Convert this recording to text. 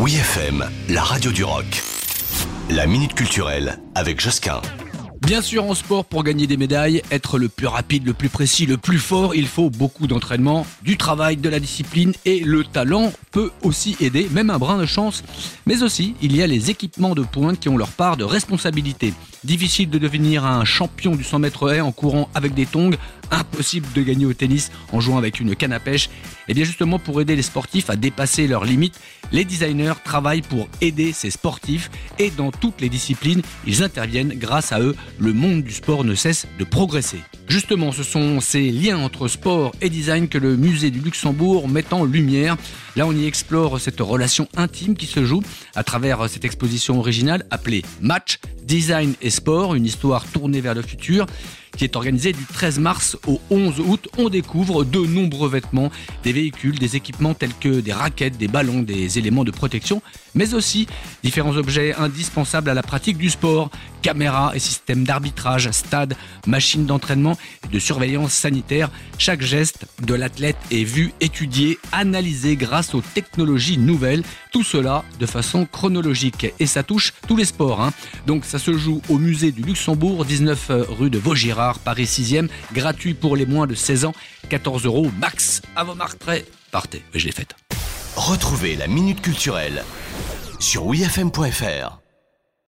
Oui FM, la radio du rock. La minute culturelle avec Josquin. Bien sûr, en sport, pour gagner des médailles, être le plus rapide, le plus précis, le plus fort, il faut beaucoup d'entraînement, du travail, de la discipline, et le talent peut aussi aider, même un brin de chance. Mais aussi, il y a les équipements de pointe qui ont leur part de responsabilité. Difficile de devenir un champion du 100 mètres haies en courant avec des tongs, impossible de gagner au tennis en jouant avec une canne à pêche. Et bien justement, pour aider les sportifs à dépasser leurs limites, les designers travaillent pour aider ces sportifs, et dans toutes les disciplines, ils interviennent. Grâce à eux, le monde du sport ne cesse de progresser. Justement, ce sont ces liens entre sport et design que le musée du Luxembourg met en lumière. Là, on y explore cette relation intime qui se joue à travers cette exposition originale appelée Match, Design et Sport, une histoire tournée vers le futur, qui est organisée du 13 mars au 11 août. On découvre de nombreux vêtements, des véhicules, des équipements tels que des raquettes, des ballons, des éléments de protection, mais aussi différents objets indispensables à la pratique du sport, caméras et systèmes d'arbitrage, stades, machines d'entraînement et de surveillance sanitaire. Chaque geste de l'athlète est vu, étudié, analysé grâce aux technologies nouvelles. Tout cela de façon chronologique, et ça touche tous les sports. Donc ça se joue au musée du Luxembourg, 19 rue de Vaugirard, Paris 6e, gratuit pour les moins de 16 ans, 14 € max. À vos marques prêts, partez, je l'ai faite. Retrouvez la minute culturelle sur wifm.fr.